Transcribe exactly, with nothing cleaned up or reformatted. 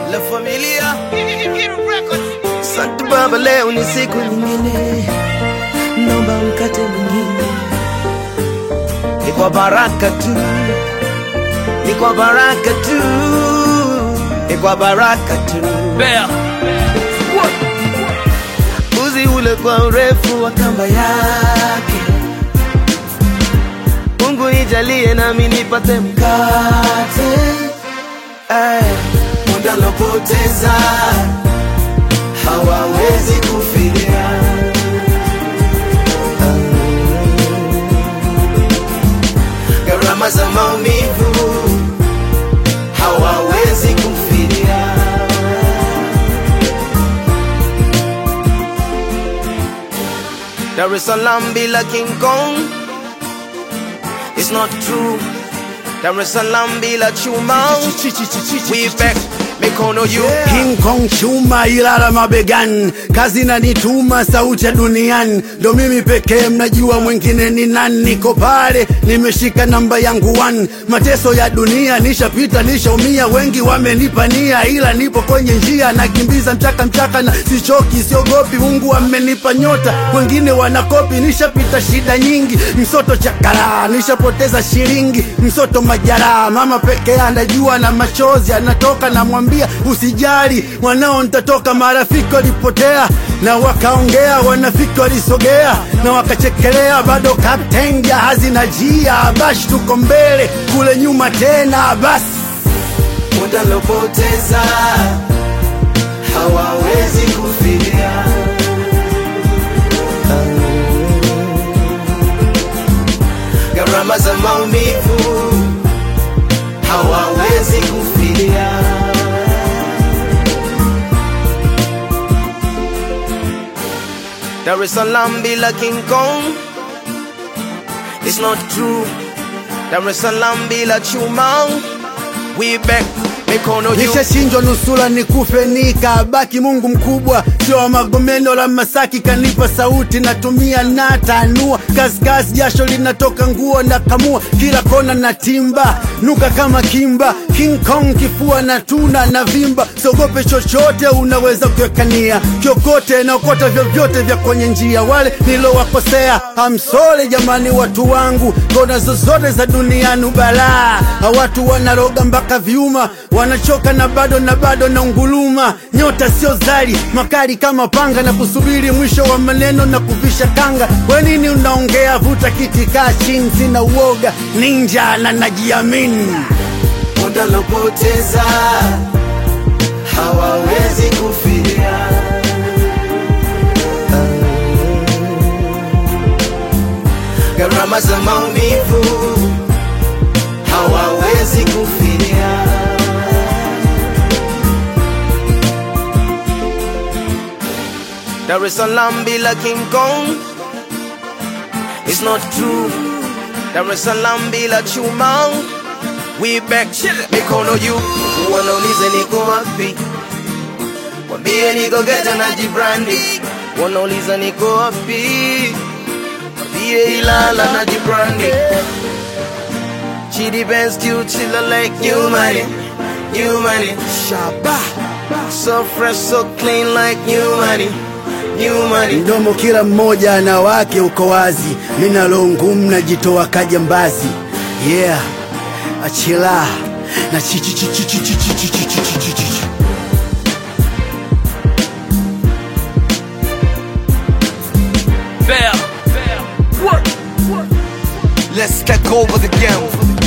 La Familia. Asante Baba, leo ni siku nyingine, naomba mkate mwingine. Ni kwa baraka tu, ni kwa baraka tu, ni kwa baraka tu. Bea Uzi ule kwa urefu wa kamba yake, Mungu nijalie nami nipate mkate. Ay, muda lopoteza hawawezi kufidia. Gharama za maumivu hawawezi kufidia. Dar es Salaam bila King Kong, it's not true. Dar es Salaam bila Chuma, we back, mikono juu. King Kong chuma Ilala mabegani, kazi na nituma sauti ya duniani. Ndo mimi pekee mnajua mwingine ni nani. Niko pale nimeshika namba yangu one. Mateso ya dunia nishapita nishaumia, wengi wamenipania ila nipo kwenye njia. Nakimbiza mchaka mchaka na sichoki siogopi, Mungu amenipa nyota, wengine wanakopi. Nishapita shida nyingi, msoto chakara, nishapoteza shilingi, msoto majara. Mama pekee anajua na machozi anatoka, na mwambia usijali mwanao nitatoka. Marafiki walipotea na wakaongea, wanafiki walisogea na wakachekelea. Bado captain jahazi na jia, bash tuko mbele kule nyuma tena basi. Muda lopoteza hawawezi kufidia. Gharama za maumivu hawawezi kufidia. Dar es Salaam bila King Kong, it's not true. Dar es Salaam bila Chuma, we back, mikono juu. Nishashinjwa nusula nikufe nikabaki, Mungu mkubwa sio Magomeno la Masaki. Kanipa sauti natumia natanua, kazi jasho linatoka nguo na kamua. Kila kona na timba, nuka kama kimba. King Kong kifua na tuna na vimba. Sogope chochote unaweza kuekania, kiokote na okota vyovyote vya kwenye njia. Wale nilo wakosea I'm sorry jamani watu wangu, kona zozote za dunia nubala. Watu wanaroga mpaka viuma, wanachoka na bado na bado na unguluma. Nyota sio zali, makali kama panga, na kusubiri mwisho wa maneno na kuvisha kanga. We nini unaongea, vuta kiti kaa chini, sina uoga ninja na najiamini. Muda lopoteza hawawezi kufidia. Gharama za maumivu hawawezi kufidia. Dar es Salaam bila King Kong, it's not true. Dar es Salaam bila Chuma, we back, mikono juu. Wanauliza niko wapi, wambie niko Geita na Jibrandi. Wanauliza niko wapi, wambie Ilala na Jibrandi. Chidi Benz Q chilla like new money, new money. Shaba, so fresh so clean like new money, new money. Mdomo kila mmoja na wake uko wazi, mina longumu na jitoa kajambazi. Yeah, achila na chichi chichi chichi chichi chichi chichi. Bea Let's take over the game.